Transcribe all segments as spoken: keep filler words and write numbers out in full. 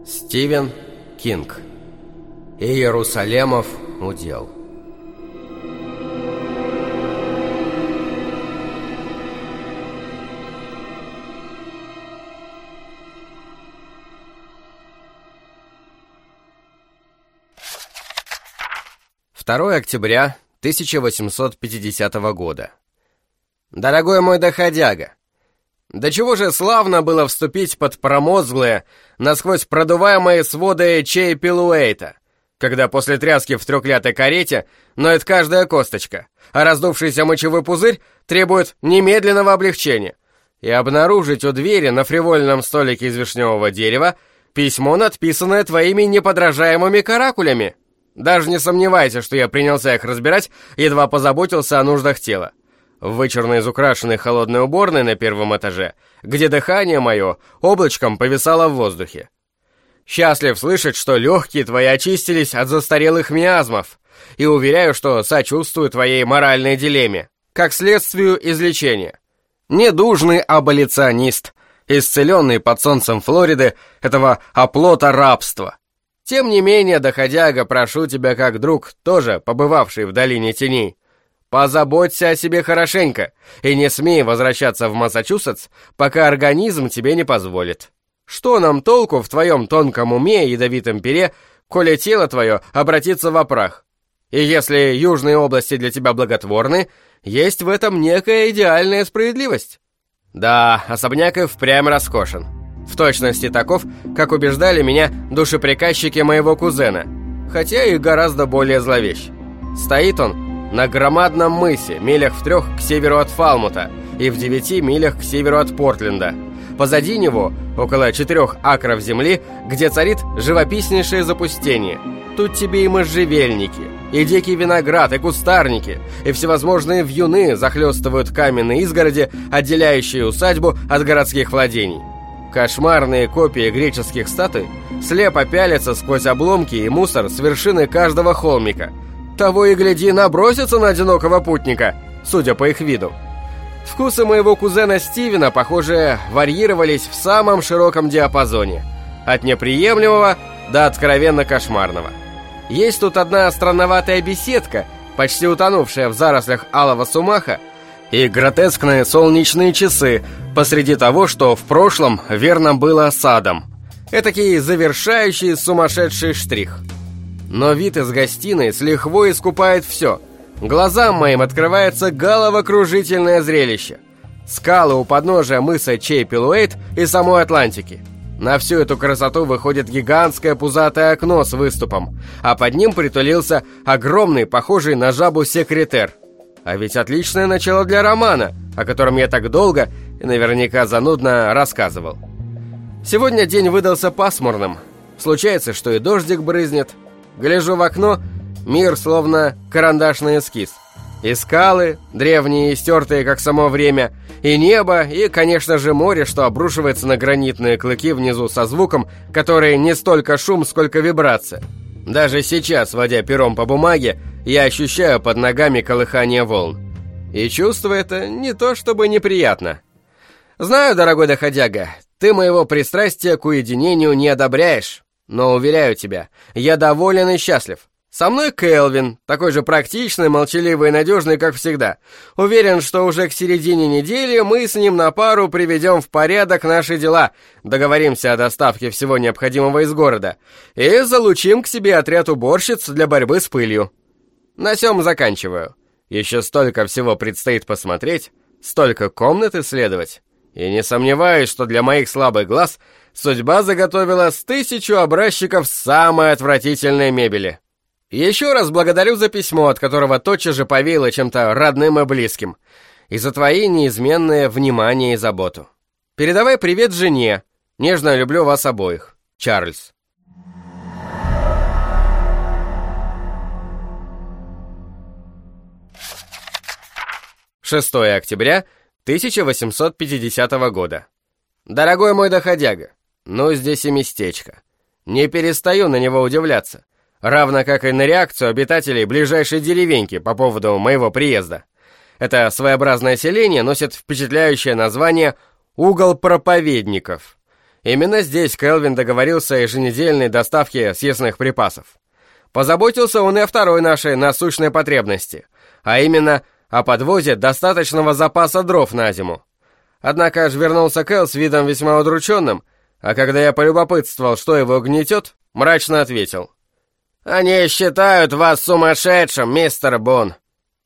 Стивен Кинг. Иерусалемов удел. второе октября тысяча восемьсот пятидесятого года. Дорогой мой доходяга, до чего же славно было вступить под промозглые, насквозь продуваемые своды Чей-Пилуэйта, когда после тряски в трёклятой карете ноет каждая косточка, а раздувшийся мочевой пузырь требует немедленного облегчения, и обнаружить у двери на фривольном столике из вишневого дерева письмо, надписанное твоими неподражаемыми каракулями. Даже не сомневайся, что я принялся их разбирать, едва позаботился о нуждах тела. В вычурно изукрашенной холодной уборной на первом этаже, где дыхание мое облачком повисало в воздухе. Счастлив слышать, что легкие твои очистились от застарелых миазмов, и уверяю, что сочувствую твоей моральной дилемме, как следствию излечения. Недужный аболиционист, исцеленный под солнцем Флориды этого оплота рабства. Тем не менее, доходяга, прошу тебя как друг, тоже побывавший в долине теней, позаботься о себе хорошенько и не смей возвращаться в Массачусетс, пока организм тебе не позволит. Что нам толку в твоем тонком уме и ядовитом пере, коли тело твое обратится в прах? И если южные области для тебя благотворны, есть в этом некая идеальная справедливость. Да, особняк и впрямь роскошен. В точности таков, как убеждали меня душеприказчики моего кузена, хотя и гораздо более зловещ. Стоит он на громадном мысе, милях в трех к северу от Фалмута и в девяти милях к северу от Портленда. Позади него, около четырех акров земли, где царит живописнейшее запустение. Тут тебе и можжевельники, и дикий виноград, и кустарники, и всевозможные вьюны захлестывают каменные изгороди, отделяющие усадьбу от городских владений. Кошмарные копии греческих статуй слепо пялятся сквозь обломки и мусор с вершины каждого холмика. Того и гляди, набросятся на одинокого путника, судя по их виду. Вкусы моего кузена Стивена, похоже, варьировались в самом широком диапазоне, от неприемлемого до откровенно кошмарного. Есть тут одна странноватая беседка, почти утонувшая в зарослях алого сумаха, и гротескные солнечные часы посреди того, что в прошлом верно было садом. Этакий завершающий сумасшедший штрих. Но вид из гостиной с лихвой искупает все. Глазам моим открывается головокружительное зрелище. Скалы у подножия мыса Чей-Пилуэйт и самой Атлантики. На всю эту красоту выходит гигантское пузатое окно с выступом, а под ним притулился огромный, похожий на жабу секретер. А ведь отличное начало для романа, о котором я так долго и наверняка занудно рассказывал. Сегодня день выдался пасмурным. Случается, что и дождик брызнет. Гляжу в окно, мир словно карандашный эскиз. И скалы, древние и стертые, как само время, и небо, и, конечно же, море, что обрушивается на гранитные клыки внизу со звуком, который не столько шум, сколько вибрация. Даже сейчас, водя пером по бумаге, я ощущаю под ногами колыхание волн. И чувство это не то чтобы неприятно. Знаю, дорогой доходяга, ты моего пристрастия к уединению не одобряешь, но, уверяю тебя, я доволен и счастлив. Со мной Келвин, такой же практичный, молчаливый и надежный, как всегда. Уверен, что уже к середине недели мы с ним на пару приведем в порядок наши дела, договоримся о доставке всего необходимого из города и залучим к себе отряд уборщиц для борьбы с пылью. На сём заканчиваю. Еще столько всего предстоит посмотреть, столько комнат исследовать. И не сомневаюсь, что для моих слабых глаз судьба заготовила с тысячу образчиков самой отвратительной мебели. Еще раз благодарю за письмо, от которого тотчас же повеяло чем-то родным и близким, и за твои неизменное внимание и заботу. Передавай привет жене. Нежно люблю вас обоих. Чарльз. шестое октября тысяча восемьсот пятидесятого года. Дорогой мой доходяга, ну здесь и местечко. Не перестаю на него удивляться. Равно как и на реакцию обитателей ближайшей деревеньки по поводу моего приезда. Это своеобразное селение носит впечатляющее название «Угол проповедников». Именно здесь Келвин договорился о еженедельной доставке съестных припасов. Позаботился он и о второй нашей насущной потребности, а именно о подвозе достаточного запаса дров на зиму. Однако аж вернулся Кэл с видом весьма удрученным, а когда я полюбопытствовал, что его гнетет, мрачно ответил: «Они считают вас сумасшедшим, мистер Бун».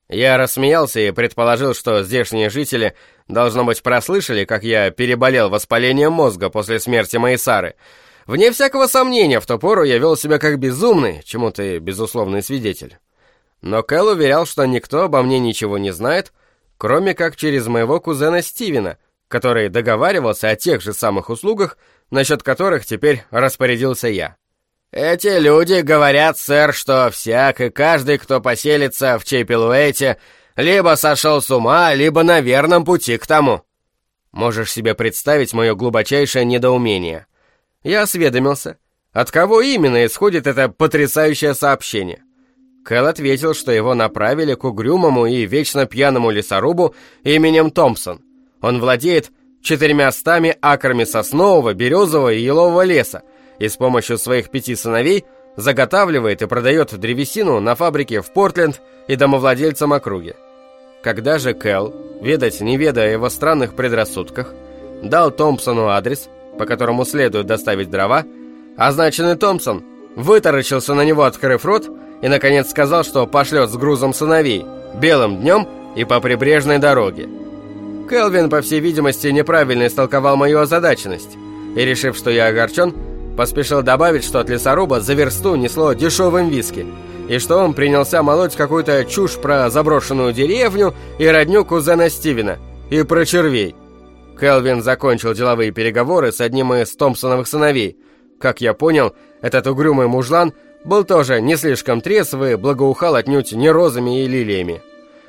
Я рассмеялся и предположил, что здешние жители, должно быть, прослышали, как я переболел воспалением мозга после смерти моей Сары. Вне всякого сомнения, в ту пору я вел себя как безумный, чему ты безусловный свидетель. Но Кэл уверял, что никто обо мне ничего не знает, кроме как через моего кузена Стивена, который договаривался о тех же самых услугах, насчет которых теперь распорядился я. «Эти люди говорят, сэр, что всяк и каждый, кто поселится в Чейпилуэйте, либо сошел с ума, либо на верном пути к тому». Можешь себе представить мое глубочайшее недоумение. Я осведомился, от кого именно исходит это потрясающее сообщение. Кэл ответил, что его направили к угрюмому и вечно пьяному лесорубу именем Томпсон. Он владеет четырьмястами акрами соснового, березового и елового леса, и с помощью своих пяти сыновей заготавливает и продает древесину на фабрике в Портленд и домовладельцам округи. Когда же Кэл, ведать не ведая о его странных предрассудках, дал Томпсону адрес, по которому следует доставить дрова, означенный Томпсон вытаращился на него, открыв рот, и, наконец, сказал, что пошлет с грузом сыновей белым днем и по прибрежной дороге. Келвин, по всей видимости, неправильно истолковал мою озадаченность, и, решив, что я огорчен, поспешил добавить, что от лесоруба за версту несло дешевым виски, и что он принялся молоть какую-то чушь про заброшенную деревню и родню кузена Стивена, и про червей. Келвин закончил деловые переговоры с одним из Томпсоновых сыновей. Как я понял, этот угрюмый мужлан был тоже не слишком трезв и благоухал отнюдь не розами и лилиями.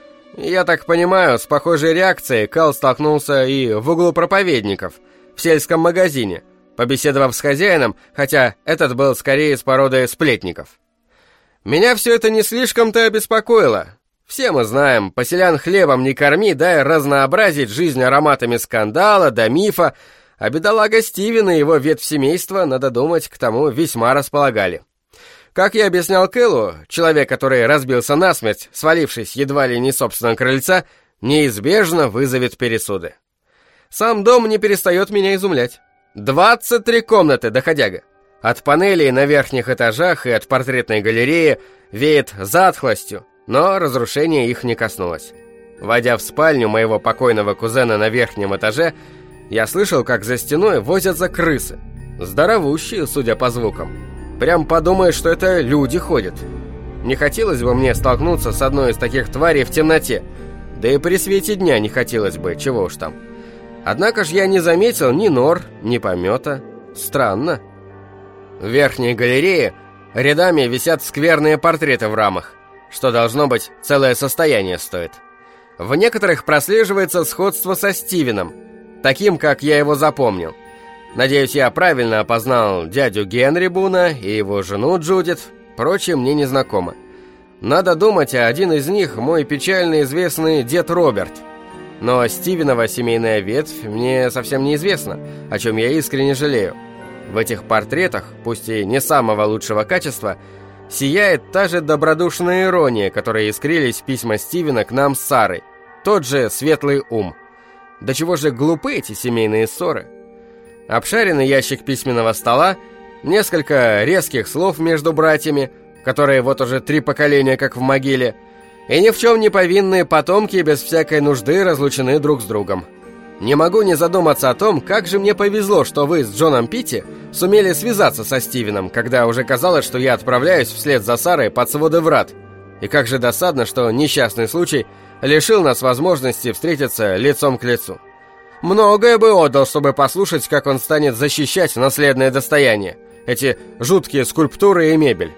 Я так понимаю, с похожей реакцией Кэл столкнулся и в углу проповедников, в сельском магазине, побеседовав с хозяином, хотя этот был скорее из породы сплетников. Меня все это не слишком-то обеспокоило. Все мы знаем, поселян хлебом не корми, дай разнообразить жизнь ароматами скандала да мифа, а бедолага Стивен и его ветвь семейства, надо думать, к тому весьма располагали. Как я объяснял Кэлу, человек, который разбился насмерть, свалившись едва ли не с собственного крыльца, неизбежно вызовет пересуды. Сам дом не перестает меня изумлять. двадцать три комнаты, доходяга. От панелей на верхних этажах и от портретной галереи веет затхлостью, но разрушение их не коснулось. Войдя в спальню моего покойного кузена на верхнем этаже, я слышал, как за стеной возятся крысы. Здоровущие, судя по звукам. Прям подумаешь, что это люди ходят. Не хотелось бы мне столкнуться с одной из таких тварей в темноте, да и при свете дня не хотелось бы, чего уж там. Однако ж я не заметил ни нор, ни помета. Странно. В верхней галерее рядами висят скверные портреты в рамах, что, должно быть, целое состояние стоит. В некоторых прослеживается сходство со Стивеном, таким, как я его запомнил. Надеюсь, я правильно опознал дядю Генри Буна и его жену Джудит, прочее мне не знакомо. Надо думать, а один из них мой печально известный дед Роберт. Но Стивенова семейная ветвь мне совсем неизвестна, о чем я искренне жалею. В этих портретах, пусть и не самого лучшего качества, сияет та же добродушная ирония, которой искрились письма Стивена к нам с Сарой. Тот же светлый ум. До чего же глупы эти семейные ссоры? Обшаренный ящик письменного стола, несколько резких слов между братьями, которые вот уже три поколения как в могиле, и ни в чем не повинные потомки без всякой нужды разлучены друг с другом. Не могу не задуматься о том, как же мне повезло, что вы с Джоном Питти сумели связаться со Стивеном, когда уже казалось, что я отправляюсь вслед за Сарой под своды врат. И как же досадно, что несчастный случай лишил нас возможности встретиться лицом к лицу. Многое бы отдал, чтобы послушать, как он станет защищать наследное достояние, эти жуткие скульптуры и мебель.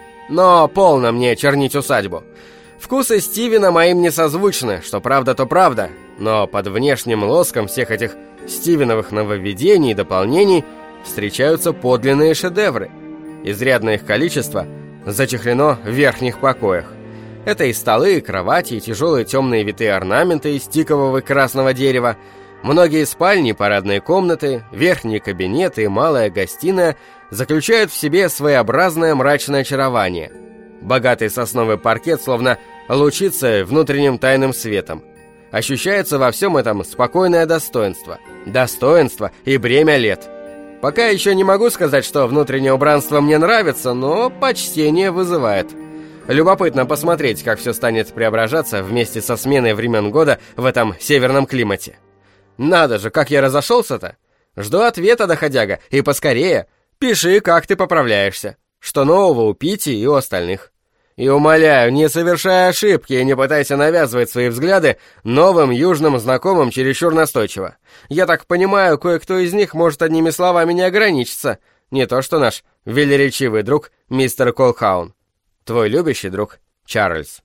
Но полно мне чернить усадьбу. Вкусы Стивена моим не созвучны, что правда, то правда, но под внешним лоском всех этих Стивеновых нововведений и дополнений встречаются подлинные шедевры. Изрядное их количество зачехлено в верхних покоях. Это и столы, и кровати, и тяжелые темные витые орнаменты из тикового и красного дерева, Многие спальни, парадные комнаты, верхние кабинеты и малая гостиная заключают в себе своеобразное мрачное очарование. Богатый сосновый паркет словно лучится внутренним тайным светом. Ощущается во всем этом спокойное достоинство. Достоинство и бремя лет. Пока еще не могу сказать, что внутреннее убранство мне нравится, но почтение вызывает. Любопытно посмотреть, как все станет преображаться вместе со сменой времен года в этом северном климате. Надо же, как я разошелся-то! Жду ответа, доходяга, и поскорее. Пиши, как ты поправляешься. Что нового у Пити и у остальных. И умоляю, не совершай ошибки и не пытайся навязывать свои взгляды новым южным знакомым чересчур настойчиво. Я так понимаю, кое-кто из них может одними словами не ограничиться. Не то что наш велеречивый друг мистер Колхаун. Твой любящий друг Чарльз.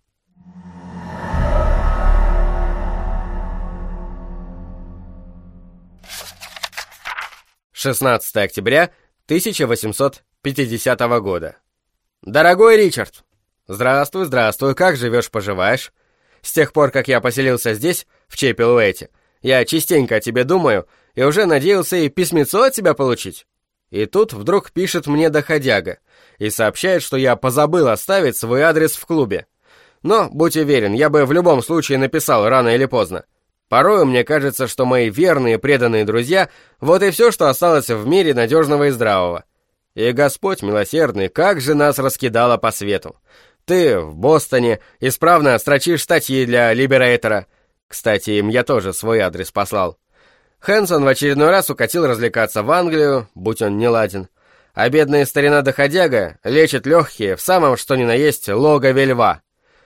шестнадцатое октября тысяча восемьсот пятидесятого года. Дорогой Ричард, здравствуй, здравствуй, как живешь-поживаешь? С тех пор, как я поселился здесь, в Чеппелуэйте, я частенько о тебе думаю и уже надеялся и письмецо от тебя получить. И тут вдруг пишет мне доходяга и сообщает, что я позабыл оставить свой адрес в клубе. Но, будь уверен, я бы в любом случае написал рано или поздно. Порою мне кажется, что мои верные преданные друзья — вот и все, что осталось в мире надежного и здравого. И Господь милосердный, как же нас раскидало по свету. Ты в Бостоне исправно строчишь статьи для Либерейтора. Кстати, им я тоже свой адрес послал. Хэнсон в очередной раз укатил развлекаться в Англию, будь он неладен. А бедная старина-доходяга лечит легкие в самом что ни на есть логове льва.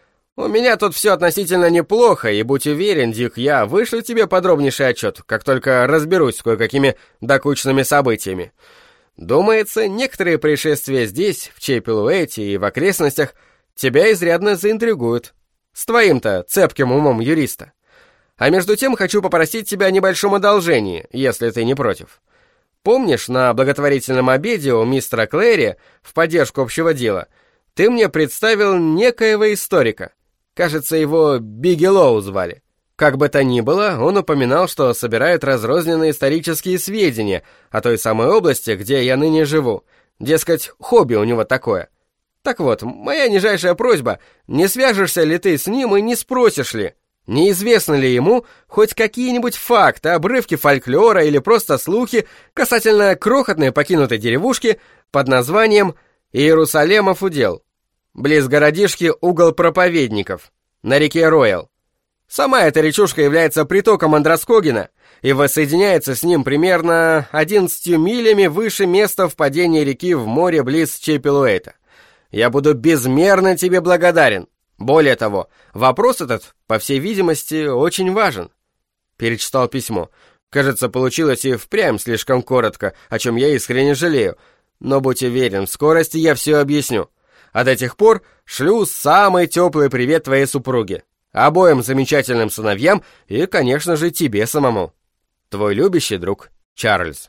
У меня тут все относительно неплохо, и будь уверен, Дик, я вышлю тебе подробнейший отчет, как только разберусь с кое-какими докучными событиями. Думается, некоторые происшествия здесь, в Чеппелуэйте и в окрестностях, тебя изрядно заинтригуют. С твоим-то цепким умом юриста. А между тем хочу попросить тебя о небольшом одолжении, если ты не против. Помнишь, на благотворительном обеде у мистера Клэри в поддержку общего дела ты мне представил некоего историка? Кажется, его Бигелоу звали. Как бы то ни было, он упоминал, что собирает разрозненные исторические сведения о той самой области, где я ныне живу. Дескать, хобби у него такое. Так вот, моя нижайшая просьба, не свяжешься ли ты с ним и не спросишь ли, неизвестно ли ему хоть какие-нибудь факты, обрывки фольклора или просто слухи касательно крохотной покинутой деревушки под названием Иерусалемов удел, близ городишки Угол Проповедников, на реке Роял. Сама эта речушка является притоком Андроскогина и воссоединяется с ним примерно одиннадцатью милями выше места впадения реки в море близ Чеппелуэйта. Я буду безмерно тебе благодарен. Более того, вопрос этот, по всей видимости, очень важен. Перечитал письмо. Кажется, получилось и впрямь слишком коротко, о чем я искренне жалею. Но будь уверен, в скорости я все объясню. А до тех пор шлю самый теплый привет твоей супруге, обоим замечательным сыновьям и, конечно же, тебе самому. Твой любящий друг Чарльз.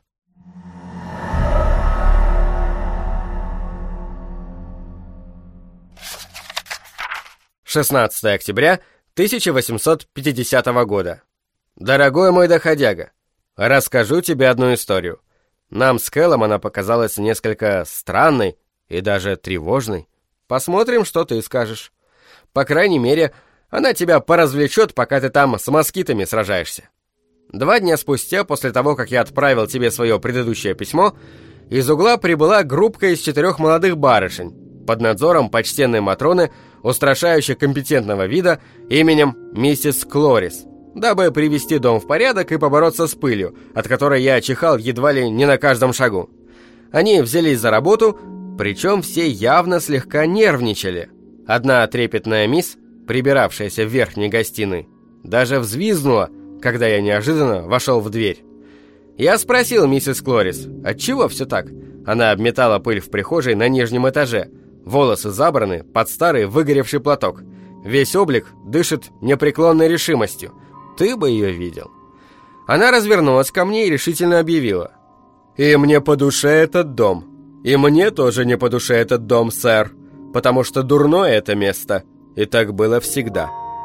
шестнадцатое октября тысяча восемьсот пятидесятого года. Дорогой мой доходяга, расскажу тебе одну историю. Нам с Кэллом она показалась несколько странной и даже тревожной. Посмотрим, что ты скажешь. По крайней мере, она тебя поразвлечет, пока ты там с москитами сражаешься. Два дня спустя, после того, как я отправил тебе свое предыдущее письмо, из угла прибыла группка из четырех молодых барышень под надзором почтенной Матроны, устрашающе компетентного вида, именем миссис Клорис, дабы привести дом в порядок и побороться с пылью, от которой я чихал едва ли не на каждом шагу. Они взялись за работу, причем все явно слегка нервничали. Одна трепетная мисс, прибиравшаяся в верхней гостиной, даже взвизгнула, когда я неожиданно вошел в дверь. Я спросил миссис Клорис, отчего все так? Она обметала пыль в прихожей на нижнем этаже, волосы забраны под старый выгоревший платок. Весь облик дышит непреклонной решимостью. Ты бы ее видел. Она развернулась ко мне и решительно объявила: «И мне по душе этот дом. И мне тоже не по душе этот дом, сэр, потому что дурное это место, и так было всегда».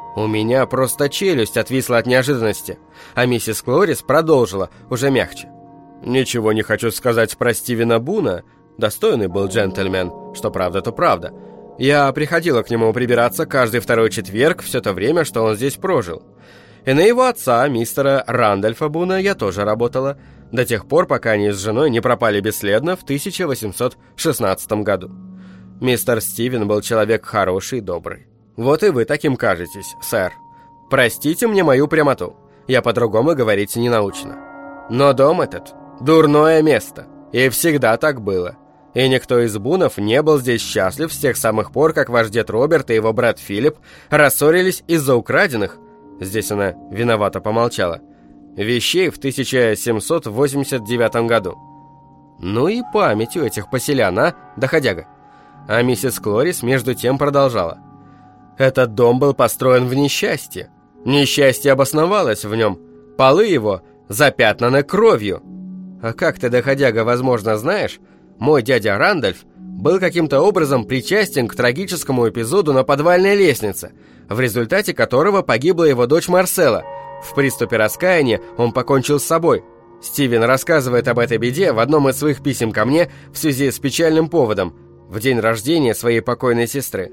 У меня просто челюсть отвисла от неожиданности, а миссис Клорис продолжила, уже мягче. «Ничего не хочу сказать про Стивена Буна. Достойный был джентльмен, что правда, то правда. Я приходила к нему прибираться каждый второй четверг все то время, что он здесь прожил. И на его отца, мистера Рандольфа Буна, я тоже работала, до тех пор, пока они с женой не пропали бесследно в тысяча восемьсот шестнадцатом году. Мистер Стивен был человек хороший и добрый. Вот и вы таким кажетесь, сэр. Простите мне мою прямоту, я по-другому говорить не научна. Но дом этот – дурное место, и всегда так было. И никто из Бунов не был здесь счастлив с тех самых пор, как ваш дед Роберт и его брат Филипп рассорились из-за украденных, здесь она виновато помолчала, вещей в тысяча семьсот восемьдесят девятом году. Ну и память у этих поселян, а, доходяга. А миссис Клорис между тем продолжала. Этот дом был построен в несчастье. Несчастье обосновалось в нем. Полы его запятнаны кровью. А как ты, доходяга, возможно, знаешь, мой дядя Рандольф был каким-то образом причастен к трагическому эпизоду на подвальной лестнице, в результате которого погибла его дочь Марсела. В приступе раскаяния он покончил с собой. Стивен рассказывает об этой беде в одном из своих писем ко мне в связи с печальным поводом, в день рождения своей покойной сестры.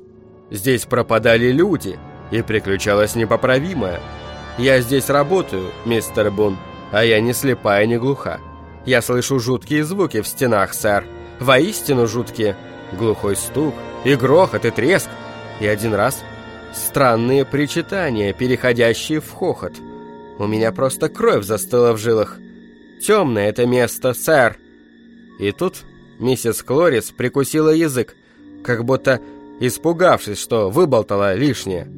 Здесь пропадали люди, и приключалось непоправимое. Я здесь работаю, мистер Бун, а я не слепая, не глуха. Я слышу жуткие звуки в стенах, сэр. Воистину жуткие. Глухой стук, и грохот, и треск. И один раз странные причитания, переходящие в хохот. У меня просто кровь застыла в жилах. Темное это место, сэр. И тут миссис Клорис прикусила язык, как будто испугавшись, что выболтала лишнее.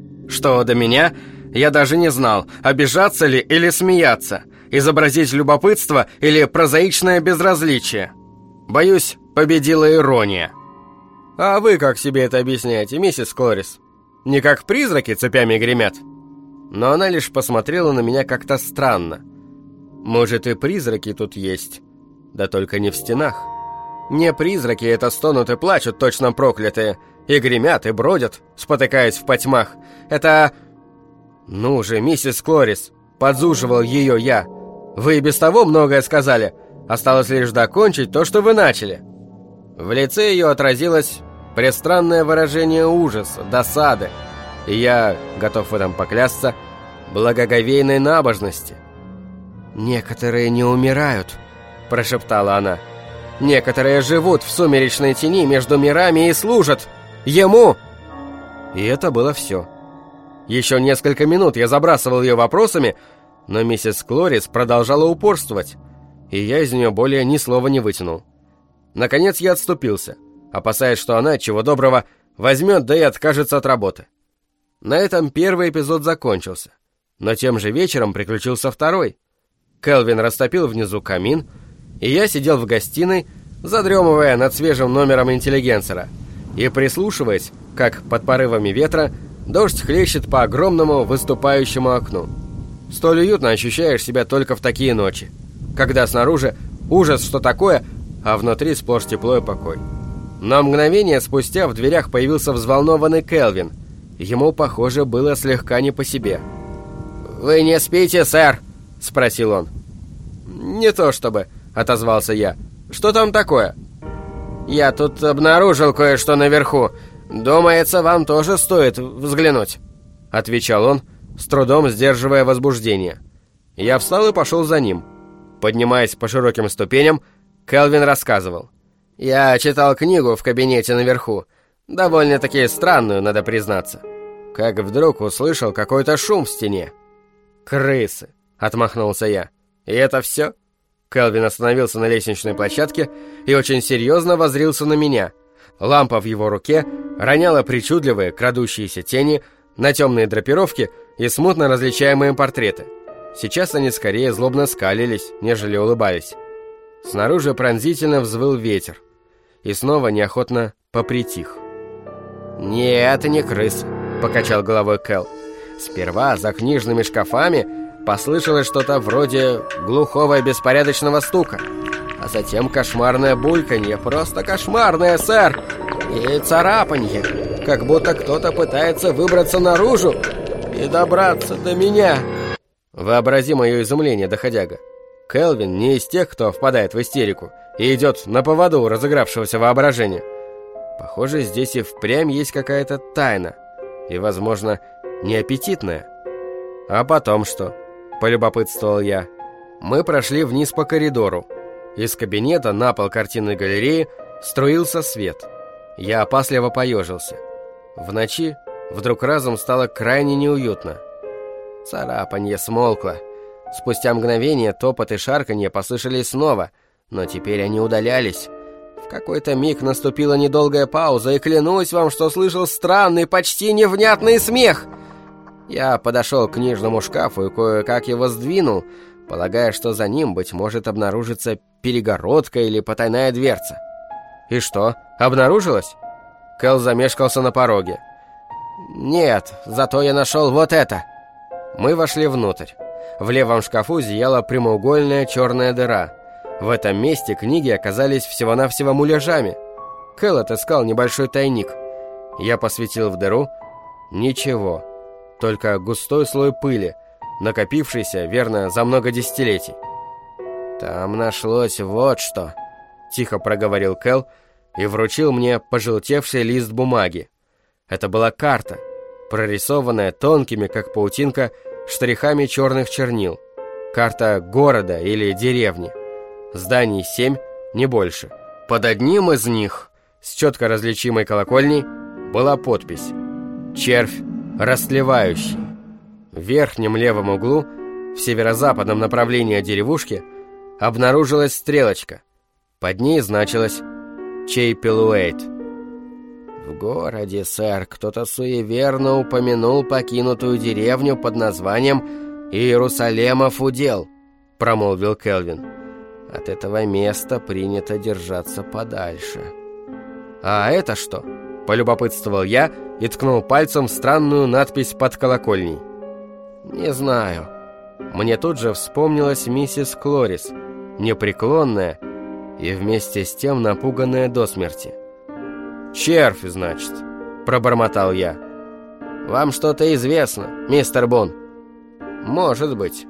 Что до меня, я даже не знал, обижаться ли или смеяться, изобразить любопытство или прозаичное безразличие. Боюсь, победила ирония. А вы как себе это объясняете, миссис Клорис? Не как призраки цепями гремят? Но она лишь посмотрела на меня как-то странно. Может, и призраки тут есть, да только не в стенах. Не призраки это стонут и плачут, точно проклятые, и гремят, и бродят, спотыкаясь в потьмах. Это... Ну же, миссис Клорис, подзуживал ее я. Вы и без того многое сказали. Осталось лишь докончить то, что вы начали. В лице ее отразилось пристранное выражение ужаса, досады, и я, готов в этом поклясться, благоговейной набожности. «Некоторые не умирают», — прошептала она. «Некоторые живут в сумеречной тени между мирами и служат ему!» И это было все. Еще несколько минут я забрасывал ее вопросами, но миссис Клорис продолжала упорствовать, и я из нее более ни слова не вытянул. Наконец я отступился, опасаясь, что она, чего доброго, возьмет да и откажется от работы. На этом первый эпизод закончился, но тем же вечером приключился второй. Келвин растопил внизу камин, и я сидел в гостиной, задремывая над свежим номером «Интеллигенсера» и прислушиваясь, как под порывами ветра дождь хлещет по огромному выступающему окну. Столь уютно ощущаешь себя только в такие ночи, когда снаружи ужас, что такое, а внутри сплошь тепло и покой. Но мгновение спустя в дверях появился взволнованный Келвин. Ему, похоже, было слегка не по себе. «Вы не спите, сэр?» — спросил он. «Не то чтобы», — отозвался я. «Что там такое?» «Я тут обнаружил кое-что наверху. Думается, вам тоже стоит взглянуть», — отвечал он, с трудом сдерживая возбуждение. Я встал и пошел за ним. Поднимаясь по широким ступеням, Келвин рассказывал. «Я читал книгу в кабинете наверху. Довольно-таки странную, надо признаться. Как вдруг услышал какой-то шум в стене». «Крысы», — отмахнулся я. «И это все?» Келвин остановился на лестничной площадке и очень серьезно воззрился на меня. Лампа в его руке роняла причудливые, крадущиеся тени на темные драпировки и смутно различаемые портреты. Сейчас они скорее злобно скалились, нежели улыбались. Снаружи пронзительно взвыл ветер и снова неохотно попритих. «Нет, не крысы», — покачал головой Кэл. «Сперва за книжными шкафами послышалось что-то вроде глухого и беспорядочного стука, а затем кошмарное бульканье, просто кошмарное, сэр, и царапанье. как будто кто-то пытается выбраться наружу и добраться до меня. Вообрази мое изумление, доходяга. Келвин не из тех, кто впадает в истерику и идет на поводу у разыгравшегося воображения. Похоже, здесь и впрямь есть какая-то тайна, и, возможно, неаппетитная. А потом что? Полюбопытствовал я. Мы прошли вниз по коридору. Из кабинета на пол картинной галереи струился свет. Я опасливо поежился. В ночи вдруг разом стало крайне неуютно. Царапанье смолкло. Спустя мгновение топот и шарканье послышались снова, но теперь они удалялись. В какой-то миг наступила недолгая пауза, и клянусь вам, что слышал странный, почти невнятный смех. Я подошел к книжному шкафу и кое-как его сдвинул, полагая, что за ним, быть может, обнаружится перегородка или потайная дверца. И что, обнаружилось? Кэл замешкался на пороге. Нет, зато я нашел вот это. Мы вошли внутрь. В левом шкафу зияла прямоугольная черная дыра. В этом месте книги оказались всего-навсего муляжами. Кэл отыскал небольшой тайник. Я посветил в дыру. Ничего. Только густой слой пыли, накопившийся, верно, за много десятилетий. «Там нашлось вот что», — тихо проговорил Кэл и вручил мне пожелтевший лист бумаги. Это была карта, прорисованная тонкими, как паутинка, штрихами черных чернил. Карта города или деревни. Зданий семь, не больше. Под одним из них, с четко различимой колокольней, была подпись «Червь растлевающий». В верхнем левом углу, в северо-западном направлении от деревушки, обнаружилась стрелочка. Под ней значилось «Чейпелуэйт». «В городе, сэр, кто-то суеверно упомянул покинутую деревню под названием Иерусалемов удел», — промолвил Келвин. «От этого места принято держаться подальше». «А это что?» — полюбопытствовал я и ткнул пальцем в странную надпись под колокольней. «Не знаю». Мне тут же вспомнилась миссис Клорис, непреклонная и вместе с тем напуганная до смерти. «Червь, значит», — пробормотал я. «Вам что-то известно, мистер Бон?» «Может быть.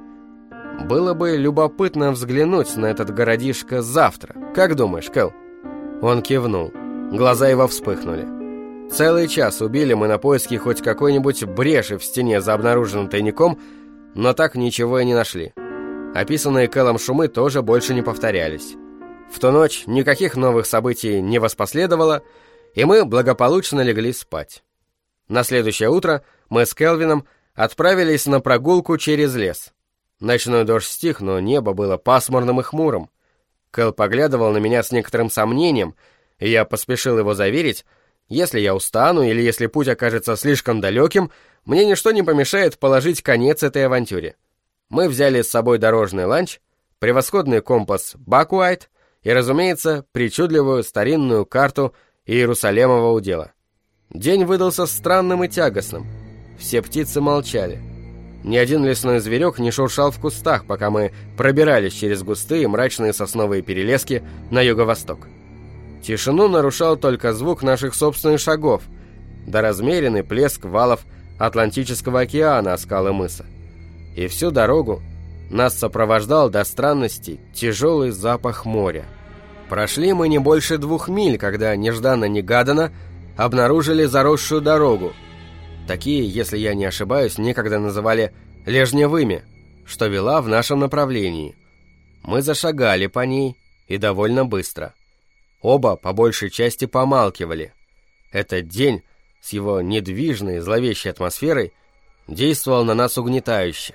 Было бы любопытно взглянуть на этот городишко завтра. Как думаешь, Кэл?» Он кивнул. Глаза его вспыхнули. Целый час убили мы на поиски хоть какой-нибудь бреши в стене за обнаруженным тайником, но так ничего и не нашли. Описанные Кэлом шумы тоже больше не повторялись. В ту ночь никаких новых событий не воспоследовало, и мы благополучно легли спать. На следующее утро мы с Келвином отправились на прогулку через лес. Ночной дождь стих, но небо было пасмурным и хмурым. Кэл поглядывал на меня с некоторым сомнением, и я поспешил его заверить: если я устану или если путь окажется слишком далеким, мне ничто не помешает положить конец этой авантюре. Мы взяли с собой дорожный ланч, превосходный компас Бакуайт и, разумеется, причудливую старинную карту Иерусалемова удела. День выдался странным и тягостным. Все птицы молчали. Ни один лесной зверек не шуршал в кустах, пока мы пробирались через густые мрачные сосновые перелески на юго-восток. Тишину нарушал только звук наших собственных шагов, да размеренный плеск валов Атлантического океана о скалы мыса. И всю дорогу нас сопровождал до странности тяжелый запах моря. Прошли мы не больше двух миль, когда нежданно-негаданно обнаружили заросшую дорогу. Такие, если я не ошибаюсь, некогда называли лежневыми, что вела в нашем направлении. Мы зашагали по ней, и довольно быстро. Оба по большей части помалкивали. Этот день с его недвижной, зловещей атмосферой действовал на нас угнетающе.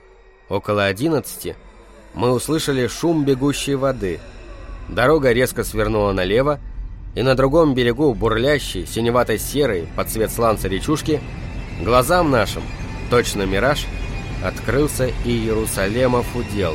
Около одиннадцати мы услышали шум бегущей воды. Дорога резко свернула налево, и на другом берегу бурлящей, синевато-серой под цвет сланца речушки глазам нашим, точно мираж, открылся Иерусалемов удел.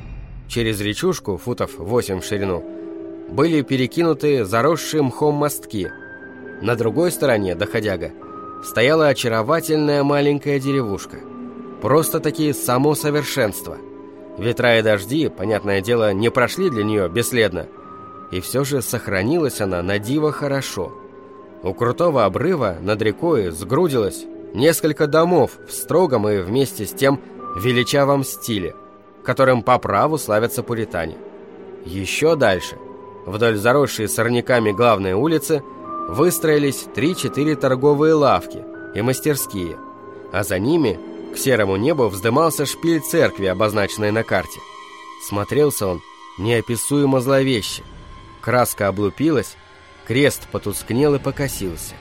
Через речушку, футов восемь в ширину, были перекинуты заросшие мхом мостки. На другой стороне, доходяга, стояла очаровательная маленькая деревушка. Просто-таки само совершенство. Ветра и дожди, понятное дело, не прошли для нее бесследно. И все же сохранилась она на диво хорошо. У крутого обрыва над рекой сгрудилось несколько домов в строгом и вместе с тем величавом стиле, которым по праву славятся пуритане. Еще дальше, вдоль заросшей сорняками главной улицы, выстроились три-четыре торговые лавки и мастерские, а за ними к серому небу вздымался шпиль церкви, обозначенной на карте. Смотрелся он неописуемо зловеще. Краска облупилась, крест потускнел и покосился.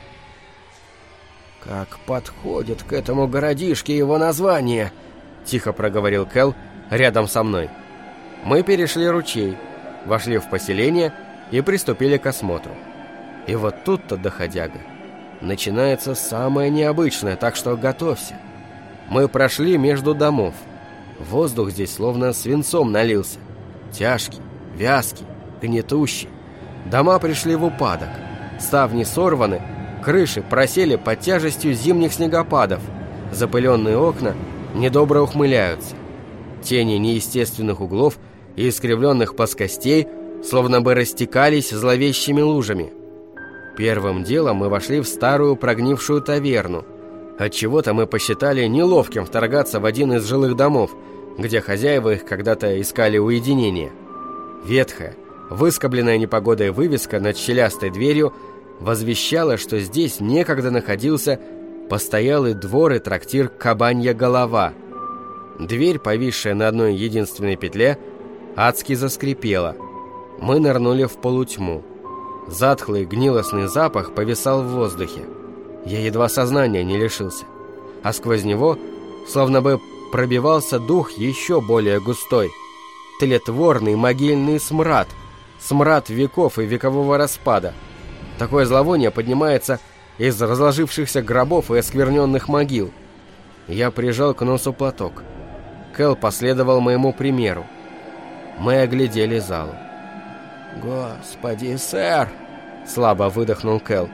«Как подходит к этому городишке его название!» — тихо проговорил Кэл рядом со мной. Мы перешли ручей, вошли в поселение и приступили к осмотру. И вот тут-то, доходяга, начинается самое необычное, так что готовься. Мы прошли между домов. Воздух здесь словно свинцом налился. Тяжкий, вязкий, гнетущий. Дома пришли в упадок. Ставни сорваны, крыши просели под тяжестью зимних снегопадов. Запыленные окна недобро ухмыляются. Тени неестественных углов и искривленных плоскостей словно бы растекались зловещими лужами. Первым делом мы вошли в старую прогнившую таверну. Отчего-то мы посчитали неловким вторгаться в один из жилых домов, где хозяева их когда-то искали уединения. Ветхая, выскобленная непогодой вывеска над щелястой дверью возвещала, что здесь некогда находился постоялый двор и трактир «Кабанья голова». Дверь, повисшая на одной единственной петле, адски заскрипела. Мы нырнули в полутьму. Затхлый гнилостный запах повисал в воздухе. Я едва сознания не лишился. А сквозь него словно бы пробивался дух еще более густой. Тлетворный могильный смрад. Смрад веков и векового распада. Такое зловоние поднимается из разложившихся гробов и оскверненных могил. Я прижал к носу платок. Кэл последовал моему примеру. Мы оглядели залу. «Господи, сэр!» — слабо выдохнул Кэл.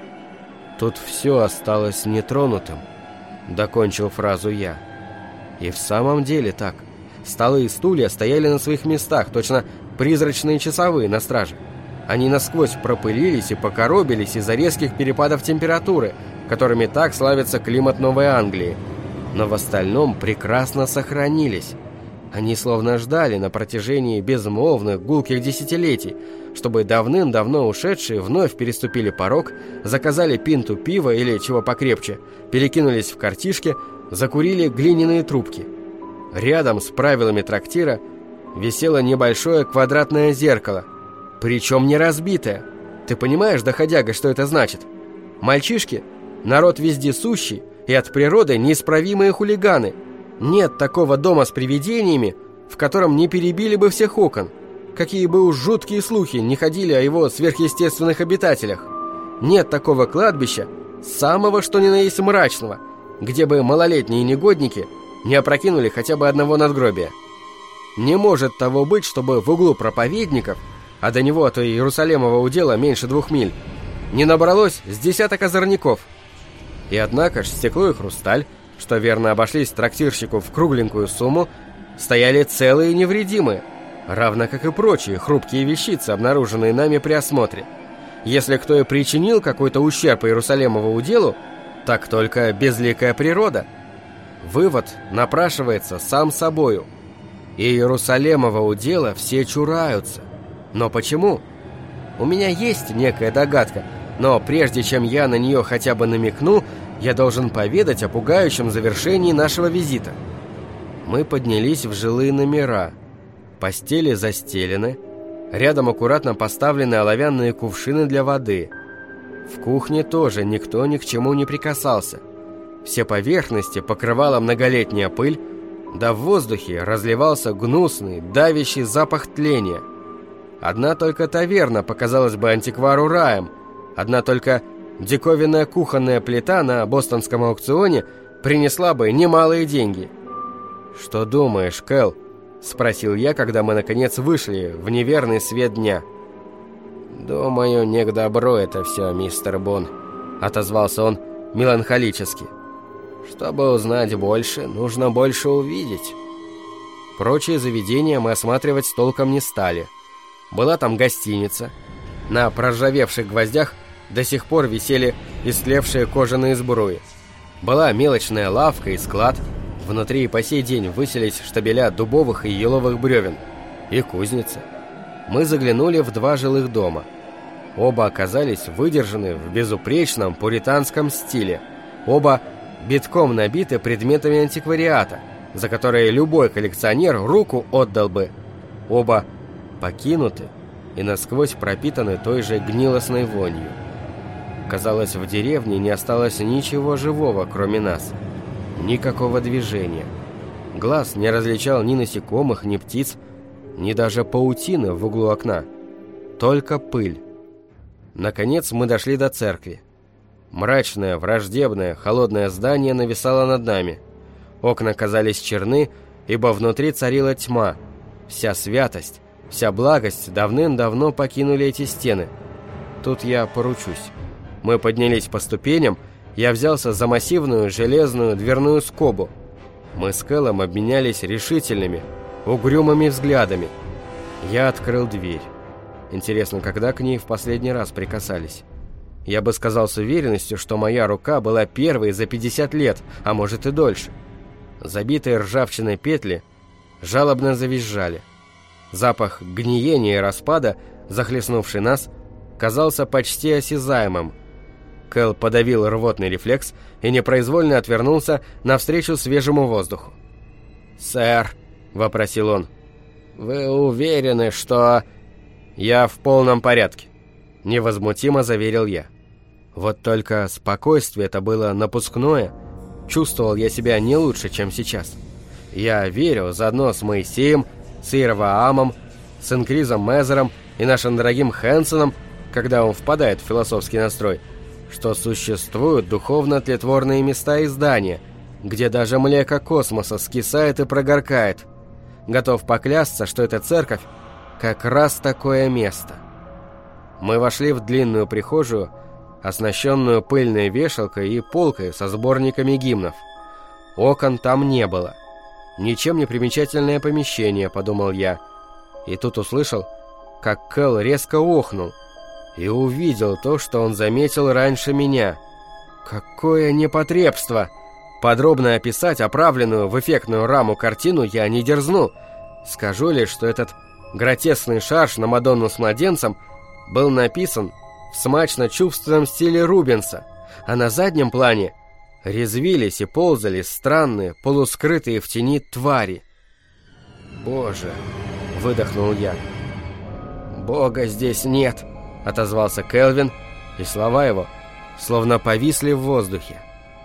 «Тут все осталось нетронутым», — докончил фразу я. И в самом деле так. Столы и стулья стояли на своих местах, точно призрачные часовые на страже. Они насквозь пропылились и покоробились из-за резких перепадов температуры, которыми так славится климат Новой Англии. Но в остальном прекрасно сохранились. Они словно ждали на протяжении безмолвных гулких десятилетий, чтобы давным-давно ушедшие вновь переступили порог, заказали пинту пива или чего покрепче, перекинулись в картишки, закурили глиняные трубки. Рядом с правилами трактира висело небольшое квадратное зеркало, причем не разбитое. Ты понимаешь, доходяга, что это значит? Мальчишки – народ вездесущий и от природы неисправимые хулиганы. Нет такого дома с привидениями, в котором не перебили бы всех окон. Какие бы уж жуткие слухи не ходили о его сверхъестественных обитателях. Нет такого кладбища, самого что ни на есть мрачного, где бы малолетние негодники не опрокинули хотя бы одного надгробия. Не может того быть, чтобы в углу проповедников, а до него, а то и Иерусалимова удела меньше двух миль, не набралось с десяток озорников. И однако ж стекло и хрусталь, что верно обошлись трактирщику в кругленькую сумму, стояли целые и невредимые, равно как и прочие хрупкие вещицы, обнаруженные нами при осмотре. Если кто и причинил какой-то ущерб Иерусалимову уделу, так только безликая природа. Вывод напрашивается сам собою. И Иерусалимова удела все чураются. Но почему? У меня есть некая догадка, но прежде чем я на нее хотя бы намекну, я должен поведать о пугающем завершении нашего визита. Мы поднялись в жилые номера. Постели застелены, рядом аккуратно поставлены оловянные кувшины для воды. В кухне тоже никто ни к чему не прикасался. Все поверхности покрывала многолетняя пыль, да в воздухе разливался гнусный, давящий запах тления. Одна только таверна показалась бы антиквару раем, одна только диковинная кухонная плита на бостонском аукционе принесла бы немалые деньги. «Что думаешь, Кэл?» — спросил я, когда мы наконец вышли в неверный свет дня. «Думаю, не к добру это все, мистер Бун», — отозвался он меланхолически. «Чтобы узнать больше, нужно больше увидеть». Прочие заведения мы осматривать толком не стали. Была там гостиница. На проржавевших гвоздях до сих пор висели истлевшие кожаные сбруи. Была мелочная лавка и склад, внутри и по сей день высились штабеля дубовых и еловых бревен, и кузница. Мы заглянули в два жилых дома. Оба оказались выдержаны в безупречном пуританском стиле, оба битком набиты предметами антиквариата, за которые любой коллекционер руку отдал бы. Оба покинуты и насквозь пропитаны той же гнилостной вонью. Казалось, в деревне не осталось ничего живого, кроме нас. Никакого движения. Глаз не различал ни насекомых, ни птиц, ни даже паутины в углу окна. Только пыль. Наконец мы дошли до церкви. Мрачное, враждебное, холодное здание нависало над нами. Окна казались черны, ибо внутри царила тьма. Вся святость, вся благость давным-давно покинули эти стены. Тут я поручусь. Мы поднялись по ступеням, я взялся за массивную железную дверную скобу. Мы с Кэлом обменялись решительными, угрюмыми взглядами. Я открыл дверь. Интересно, когда к ней в последний раз прикасались? Я бы сказал с уверенностью, что моя рука была первой за пятьдесят лет, а может и дольше. Забитые ржавчиной петли жалобно завизжали. Запах гниения и распада, захлестнувший нас, казался почти осязаемым. Кэл подавил рвотный рефлекс и непроизвольно отвернулся навстречу свежему воздуху. «Сэр», — вопросил он, — «вы уверены, что...» «Я в полном порядке», — невозмутимо заверил я. Вот только спокойствие это было напускное. Чувствовал я себя не лучше, чем сейчас. Я верил заодно с Моисеем, с Иераваамом, с Инкризом Мезером и нашим дорогим Хэнсоном, когда он впадает в философский настрой, что существуют духовно-тлетворные места и здания, где даже млеко космоса скисает и прогоркает. Готов поклясться, что эта церковь как раз такое место. Мы вошли в длинную прихожую, оснащенную пыльной вешалкой и полкой со сборниками гимнов. Окон там не было. Ничем не примечательное помещение, подумал я. И тут услышал, как Кэл резко охнул, и увидел то, что он заметил раньше меня. Какое непотребство! Подробно описать оправленную в эффектную раму картину я не дерзну. Скажу лишь, что этот гротескный шарж на Мадонну с младенцем был написан в смачно-чувственном стиле Рубенса, а на заднем плане резвились и ползали странные, полускрытые в тени твари. «Боже!» — выдохнул я. «Бога здесь нет!» — отозвался Келвин, и слова его словно повисли в воздухе.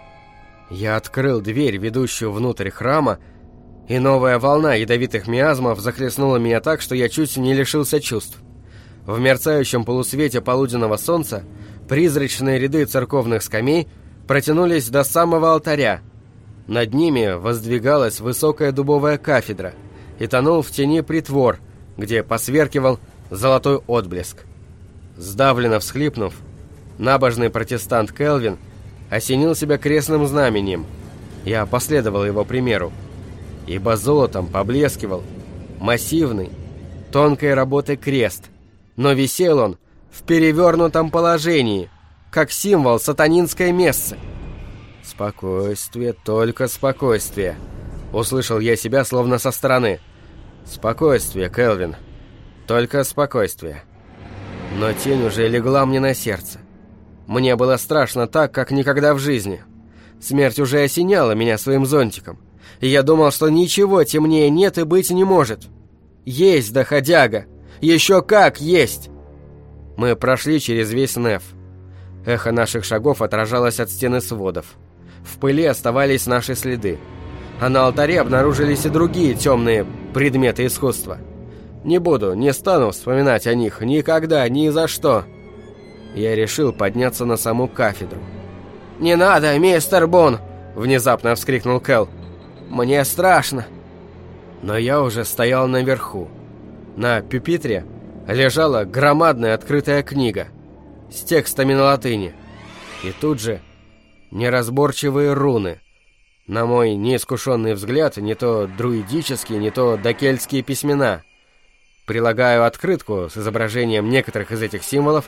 Я открыл дверь, ведущую внутрь храма, и новая волна ядовитых миазмов захлестнула меня так, что я чуть не лишился чувств. В мерцающем полусвете полуденного солнца призрачные ряды церковных скамей протянулись до самого алтаря. Над ними воздвигалась высокая дубовая кафедра, и тонул в тени притвор, где посверкивал золотой отблеск. Сдавленно всхлипнув, набожный протестант Келвин осенил себя крестным знаменем. Я последовал его примеру, ибо золотом поблескивал массивный, тонкой работы крест, но висел он в перевернутом положении, как символ сатанинской мессы. «Спокойствие, только спокойствие», — услышал я себя словно со стороны. «Спокойствие, Келвин, только спокойствие». Но тень уже легла мне на сердце. Мне было страшно так, как никогда в жизни. Смерть уже осеняла меня своим зонтиком, и я думал, что ничего темнее нет и быть не может. Есть, доходяга! Еще как есть! Мы прошли через весь Неф. Эхо наших шагов отражалось от стены сводов. В пыли оставались наши следы. А на алтаре обнаружились и другие темные предметы искусства. Не буду, не стану вспоминать о них никогда, ни за что. Я решил подняться на саму кафедру. «Не надо, мистер Бун!» — внезапно вскрикнул Кэл. «Мне страшно!» Но я уже стоял наверху. На пюпитре лежала громадная открытая книга с текстами на латыни. И тут же неразборчивые руны. На мой неискушенный взгляд, не то друидические, не то докельтские письмена. Прилагаю открытку с изображением некоторых из этих символов,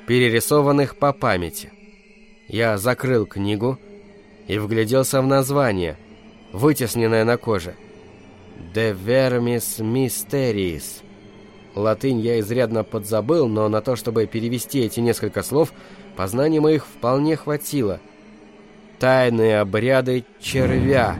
перерисованных по памяти. Я закрыл книгу и вгляделся в название, вытесненное на коже. «De Vermis Mysteriis». Латынь я изрядно подзабыл, но на то, чтобы перевести эти несколько слов, познаний моих вполне хватило. «Тайные обряды червя».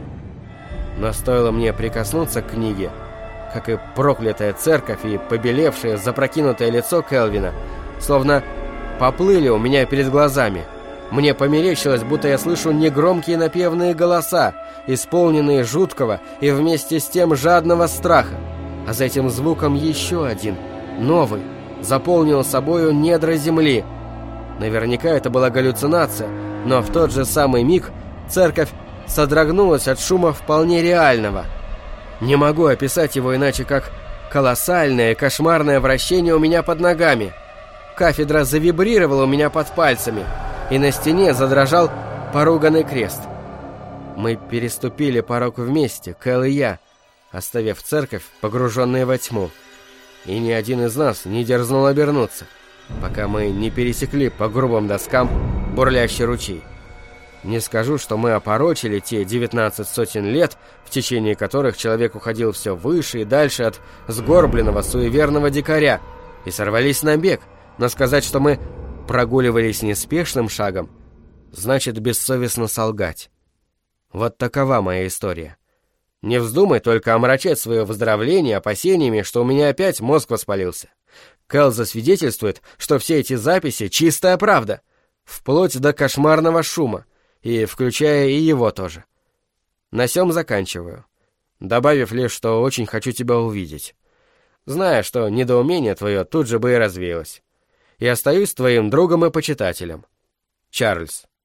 Но стоило мне прикоснуться к книге, как и проклятая церковь и побелевшее, запрокинутое лицо Келвина, словно поплыли у меня перед глазами. Мне померещилось, будто я слышу негромкие напевные голоса, исполненные жуткого и вместе с тем жадного страха. А за этим звуком еще один, новый, заполнил собою недра земли. Наверняка это была галлюцинация, но в тот же самый миг церковь содрогнулась от шума вполне реального. Не могу описать его иначе, как колоссальное кошмарное вращение у меня под ногами. Кафедра завибрировала у меня под пальцами, и на стене задрожал поруганный крест. Мы переступили порог вместе, Кэл и я, оставив церковь, погруженные во тьму. И ни один из нас не дерзнул обернуться, пока мы не пересекли по грубым доскам бурлящий ручей. Не скажу, что мы опорочили те девятнадцать сотен лет, в течение которых человек уходил все выше и дальше от сгорбленного суеверного дикаря, и сорвались на бег, но сказать, что мы прогуливались неспешным шагом, значит бессовестно солгать. Вот такова моя история. Не вздумай только омрачать свое выздоровление опасениями, что у меня опять мозг воспалился. Кэл засвидетельствует, что все эти записи — чистая правда, вплоть до кошмарного шума, и включая и его тоже. На сём заканчиваю, добавив лишь, что очень хочу тебя увидеть, зная, что недоумение твое тут же бы и развеялось. И остаюсь твоим другом и почитателем. Чарльз.